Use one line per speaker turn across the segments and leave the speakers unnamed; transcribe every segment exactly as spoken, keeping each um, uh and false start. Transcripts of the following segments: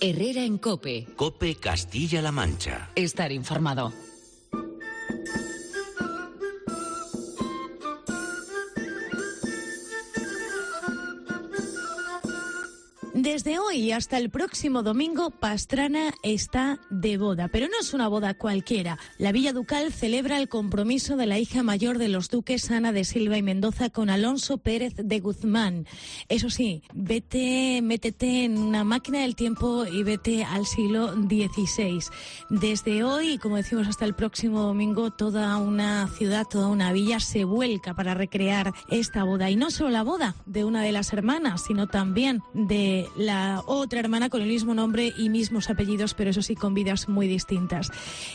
Herrera en COPE.
COPE Castilla-La Mancha.
Estar informado.
Desde hoy hasta el próximo domingo, Pastrana está de boda, pero no es una boda cualquiera. La Villa Ducal celebra el compromiso de la hija mayor de los duques, Ana de Silva y Mendoza, con Alonso Pérez de Guzmán. Eso sí, vete, métete en una máquina del tiempo y vete al siglo dieciséis. Desde hoy, como decimos, hasta el próximo domingo, toda una ciudad, toda una villa se vuelca para recrear esta boda. Y no solo la boda de una de las hermanas, sino también de la otra hermana con el mismo nombre y mismos apellidos, pero eso sí, con vidas muy distintas.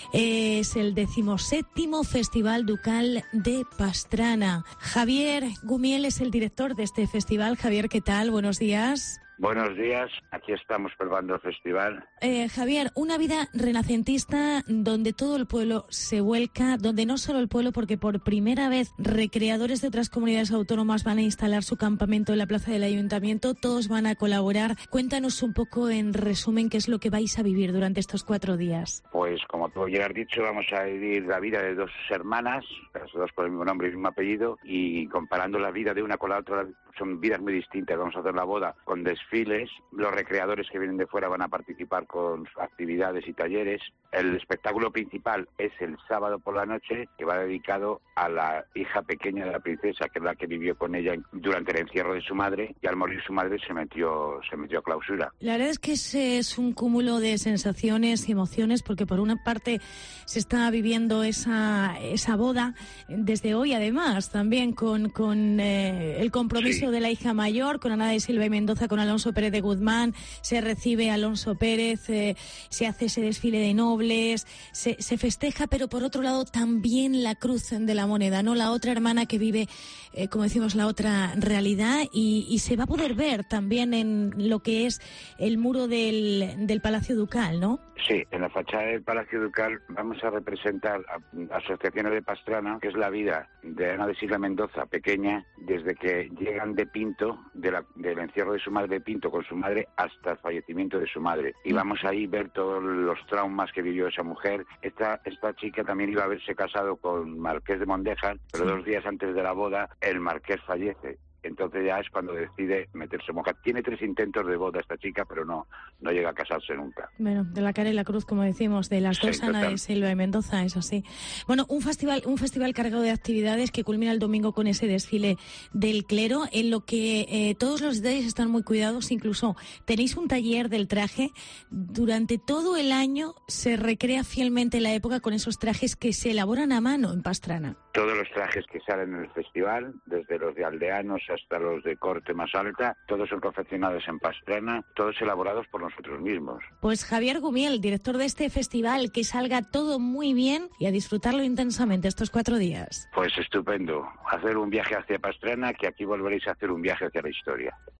Es el decimoséptimo Festival Ducal de Pastrana. Javier Gumiel es el director de este festival. Javier, ¿qué tal? Buenos días.
Buenos días, aquí estamos probando el festival.
Eh, Javier, una vida renacentista donde todo el pueblo se vuelca, donde no solo el pueblo, porque por primera vez recreadores de otras comunidades autónomas van a instalar su campamento en la plaza del Ayuntamiento, todos van a colaborar. Cuéntanos un poco en resumen qué es lo que vais a vivir durante estos cuatro días.
Pues como tú ya has dicho, vamos a vivir la vida de dos hermanas, las dos con el mismo nombre y el mismo apellido, y comparando la vida de una con la otra, son vidas muy distintas. Vamos a hacer la boda con desfiles, los recreadores que vienen de fuera van a participar con actividades y talleres. El espectáculo principal es el sábado por la noche, que va dedicado a la hija pequeña de la princesa, que es la que vivió con ella durante el encierro de su madre, y al morir su madre se metió se metió a clausura.
La verdad es que es, es un cúmulo de sensaciones y emociones, porque por una parte se está viviendo esa esa boda desde hoy, además, también con, con eh, el compromiso sí. de la hija mayor, con Ana de Silva y Mendoza, con Alonso Pérez de Guzmán, se recibe a Alonso Pérez, eh, se hace ese desfile de nobles, se, se festeja, pero por otro lado también la cruz de la moneda, ¿no? La otra hermana que vive, eh, como decimos, la otra realidad, y, y se va a poder ver también en lo que es el muro del, del Palacio Ducal, ¿no?
Sí, en la fachada del Palacio Ducal vamos a representar a asociaciones de Pastrana, que es la vida de Ana de Silva Mendoza, pequeña, desde que llegan de Pinto, de la, del encierro de su madre de Pinto con su madre, hasta el fallecimiento de su madre. Y vamos ahí a ver todos los traumas que vivió esa mujer. Esta, esta chica también iba a haberse casado con Marqués de Mondéjar, pero dos días antes de la boda el Marqués fallece. Entonces ya es cuando decide meterse monja. Tiene tres intentos de boda esta chica, pero no no llega a casarse nunca.
Bueno, de la cara y la cruz, como decimos, de las dos, sí, Ana de Silva y Mendoza, es así. Bueno, un festival un festival cargado de actividades que culmina el domingo con ese desfile del clero, en lo que eh, todos los detalles están muy cuidados. Incluso tenéis un taller del traje. Durante todo el año se recrea fielmente la época con esos trajes que se elaboran a mano en Pastrana.
Todos los trajes que salen en el festival, desde los de aldeanos hasta los de corte más alta, todos son confeccionados en Pastrana, todos elaborados por nosotros mismos.
Pues Javier Gumiel, director de este festival, que salga todo muy bien y a disfrutarlo intensamente estos cuatro días.
Pues estupendo, hacer un viaje hacia Pastrana, que aquí volveréis a hacer un viaje hacia la historia.